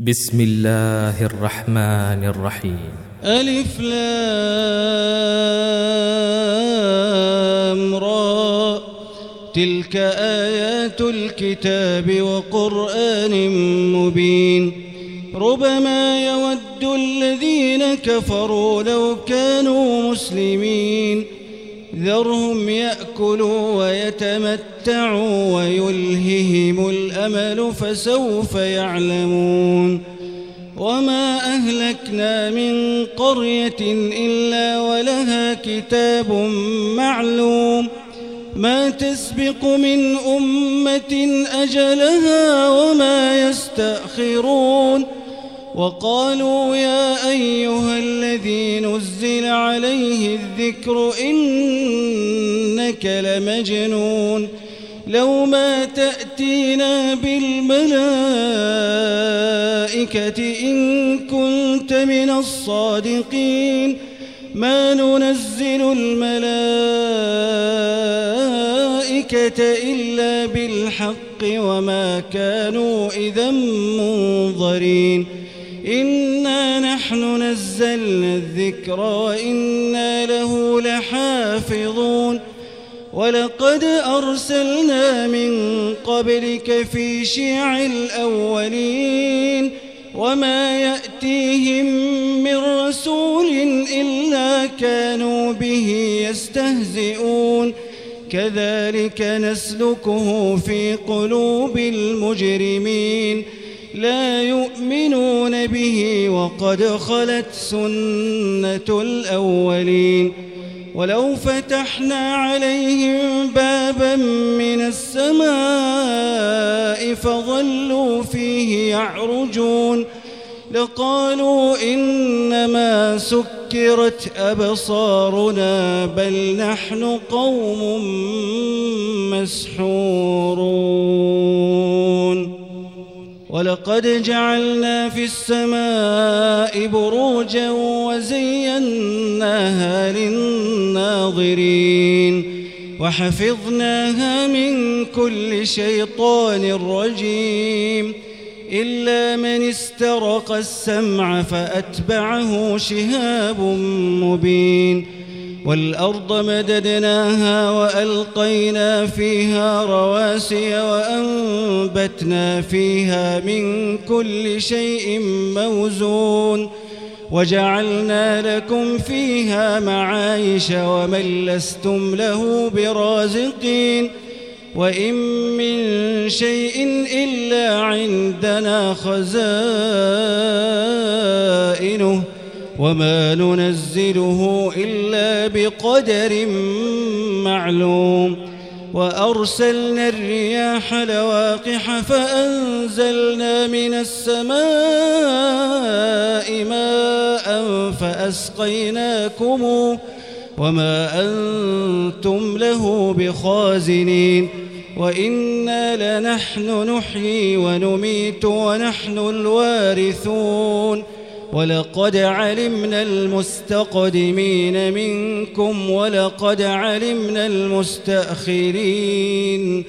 بسم الله الرحمن الرحيم. ألف لام را تلك آيات الكتاب وقرآن مبين ربما يود الذين كفروا لو كانوا مسلمين ذرهم يأكلوا ويتمتعوا ويلههم الأمل فسوف يعلمون وما أهلكنا من قرية إلا ولها كتاب معلوم ما تسبق من أمة أجلها وما يستأخرون وقالوا يا أيها الذي نزل عليه الذكر إنك لمجنون لو ما تأتينا بالملائكة إن كنت من الصادقين ما ننزل الملائكة إلا بالحق وما كانوا إذا منظرين إنا نحن نزلنا الذكر وإنا له لحافظون ولقد أرسلنا من قبلك في شيع الأولين وما يأتيهم من رسول إلا كانوا به يستهزئون كذلك نسلكه في قلوب المجرمين لا يؤمنون به وقد خلت سنة الأولين ولو فتحنا عليهم بابا من السماء فظلوا فيه يعرجون لقالوا إنما سكرت أبصارنا بل نحن قوم مسحورون ولقد جعلنا في السماء بروجا وزيناها للناظرين وحفظناها من كل شيطان رجيم إلا من استرق السمع فأتبعه شهاب مبين والأرض مددناها وألقينا فيها رواسي وأنبتنا فيها من كل شيء موزون وجعلنا لكم فيها معايش ومن لستم له برازقين وإن من شيء إلا عندنا خزائنه وما ننزله إلا بقدر معلوم وأرسلنا الرياح لواقح فأنزلنا من السماء ماء فأسقيناكموه وما أنتم له بخازنين وإنا لنحن نحيي ونميت ونحن الوارثون ولقد علمنا المستقدمين منكم ولقد علمنا المستأخرين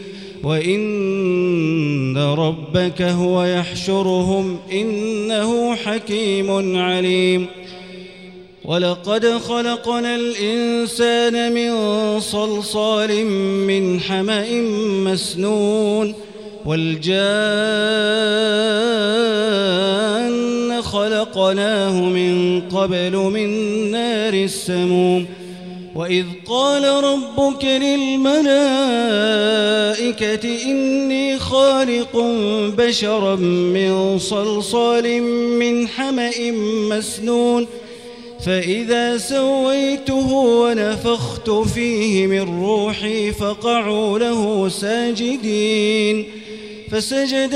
وإن ربك هو يحشرهم إنه حكيم عليم ولقد خلقنا الإنسان من صلصال من حمأ مسنون والجان خلقناه من قبل من نار السموم وإذ قال ربك للملائكة إني خالق بشرا من صلصال من حمأ مسنون فإذا سويته ونفخت فيه من روحي فقعوا له ساجدين فسجد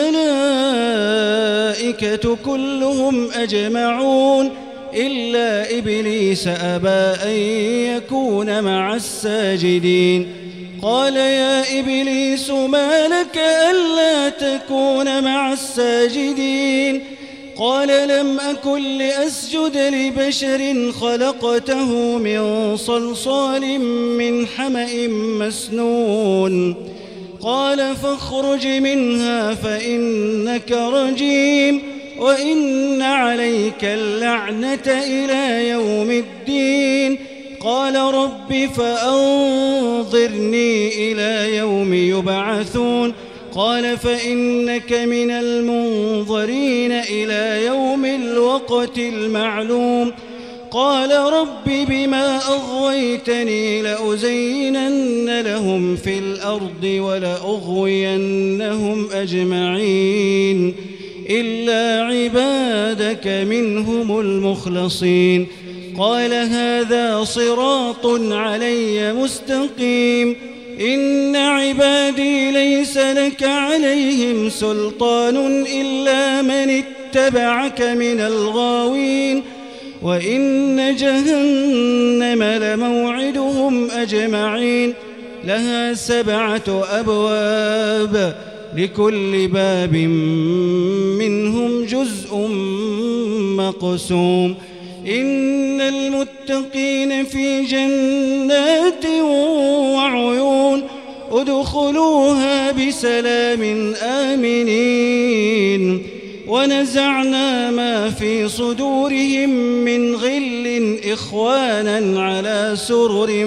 الملائكة كلهم أجمعون إلا إبليس أبى أن يكون مع الساجدين قال يا إبليس ما لك ألا تكون مع الساجدين قال لم أكن لأسجد لبشر خلقته من صلصال من حمأ مسنون قال فاخرج منها فإنك رجيم وإن عليك اللعنة إلى يوم الدين. قال رب فأنظرني إلى يوم يبعثون. قال فإنك من المنظرين إلى يوم الوقت المعلوم. قال رب بما أغويتني لأزينن لهم في الأرض ولأغوينهم أجمعين إلا عبادك منهم المخلصين. قال هذا صراط علي مستقيم. إن عبادي ليس لك عليهم سلطان إلا من اتبعك من الغاوين. وإن جهنم لموعدهم أجمعين لها 7 أبواب لكل باب منهم جزء مقسوم. إن المتقين في جنات وعيون ادخلوها بسلام آمنين. ونزعنا ما في صدورهم من غل إخوانا على سرر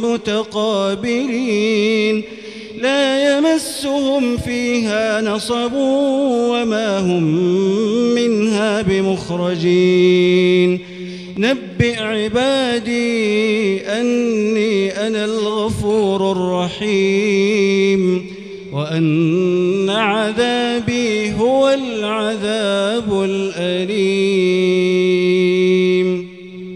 متقابلين لا يمسهم فيها نصب وما هم منها بمخرجين. نبئ عبادي أني أنا الغفور الرحيم وأن عذابي هو العذاب الأليم.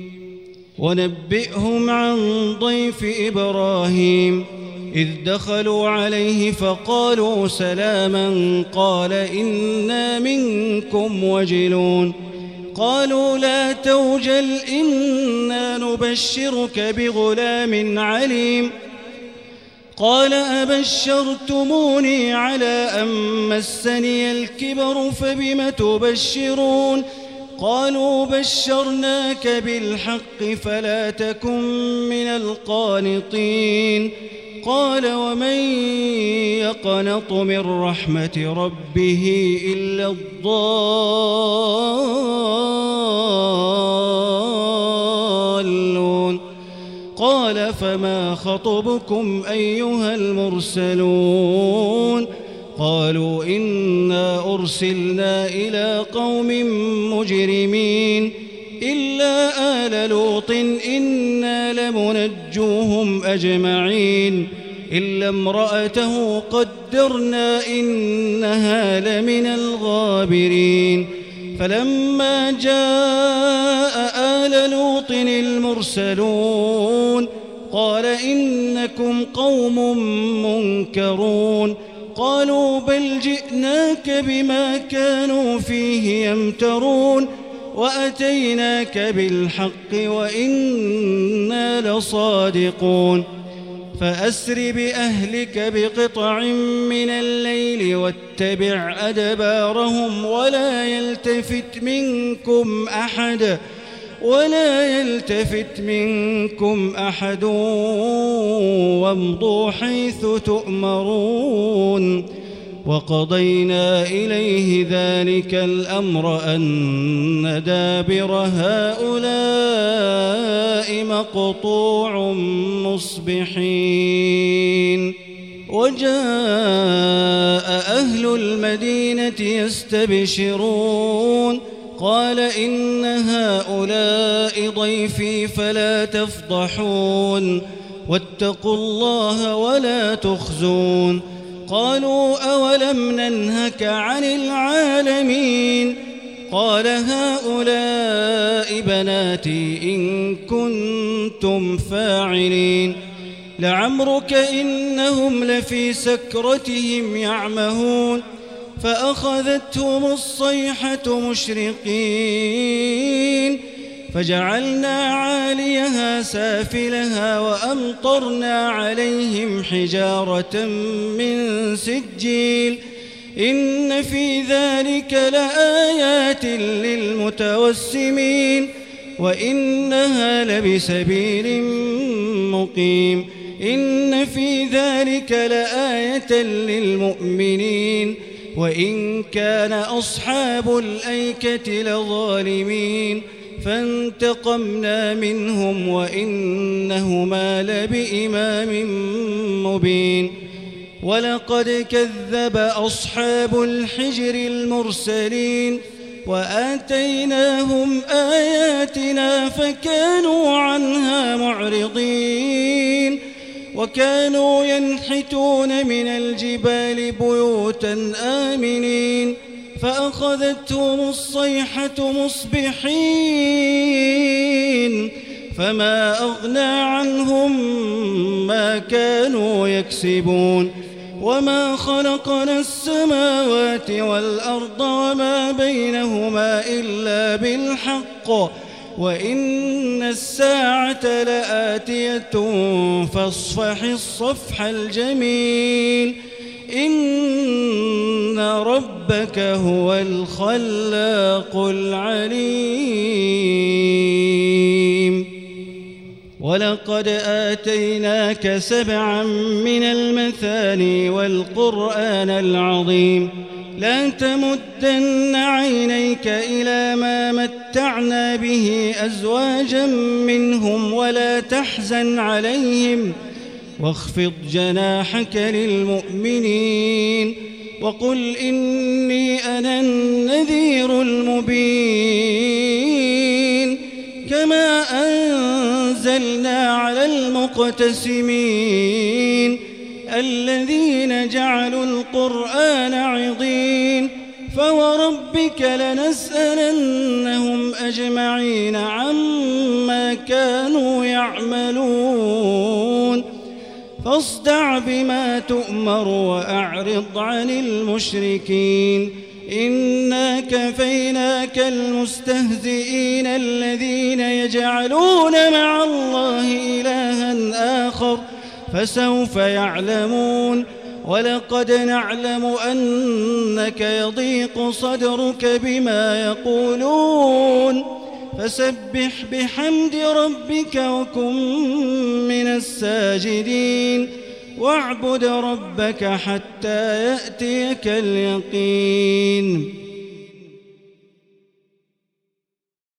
ونبئهم عن ضيف إبراهيم إذ دخلوا عليه فقالوا سلاما قال إنا منكم وجلون. قالوا لا توجل إنا نبشرك بغلام عليم. قال أبشرتموني على أن مسني الكبر فبم تبشرون. قالوا بشرناك بالحق فلا تكن من القانطين. قال ومن يقنط من رحمة ربه إلا الضالون. قال فما خطبكم أيها المرسلون؟ قالوا إنا أرسلنا إلى قوم مجرمين إلا آل لوط إنا لمنجوهم أجمعين إلا امرأته قدرنا إنها لمن الغابرين. فلما جاء آل لوط المرسلون قال إنكم قوم منكرون. قالوا بل جئناك بما كانوا فيه يمترون وأتيناك بالحق وإنا لصادقون. فأسر بأهلك بقطع من الليل واتبع أدبارهم ولا يلتفت منكم أحد وامضوا حيث تؤمرون. وقضينا إليه ذلك الأمر أن دابر هؤلاء مقطوع مصبحين. وجاء أهل المدينة يستبشرون قال إن هؤلاء ضيفي فلا تفضحون واتقوا الله ولا تخزون. قالوا أولم ننهك عن العالمين؟ قال هؤلاء بناتي إن كنتم فاعلين. لعمرك إنهم لفي سكرتهم يعمهون. فأخذتهم الصيحة مشرقين فجعلنا عاليها سافلها وأمطرنا عليهم حجارة من سجيل إن في ذلك لآيات للمتوسمين وإنها لبسبيل مقيم. إن في ذلك لآية للمؤمنين وإن كان أصحاب الأيكة لظالمين فانتقمنا منهم وإنهما لبإمام مبين ولقد كذب أصحاب الحجر المرسلين وآتيناهم آياتنا فكانوا عنها معرضين وكانوا ينحتون من الجبال بيوتا آمنين فأخذتهم الصيحة مصبحين فما أغنى عنهم ما كانوا يكسبون وما خلقنا السماوات والأرض وما بينهما إلا بالحق وإن الساعة لآتية فاصفح الصفح الجميل إن ربك هو الخلاق العليم ولقد آتيناك 7 من المثاني والقرآن العظيم لا تمدن عينيك إلى ما متعنا به أزواجا منهم ولا تحزن عليهم واخفض جناحك للمؤمنين وقل إني أنا النذير المبين كما أنزلنا على المقتسمين الذين جعلوا القرآن عضين فوربك لنسألنهم أجمعين عما كانوا يعملون فاصدع بما تؤمر وأعرض عن المشركين إنا كفيناك المستهزئين الذين يجعلون مع الله إلها آخر فسوف يعلمون ولقد نعلم أنك يضيق صدرك بما يقولون فسبح بحمد ربك وكن من الساجدين واعبد ربك حتى يأتيك اليقين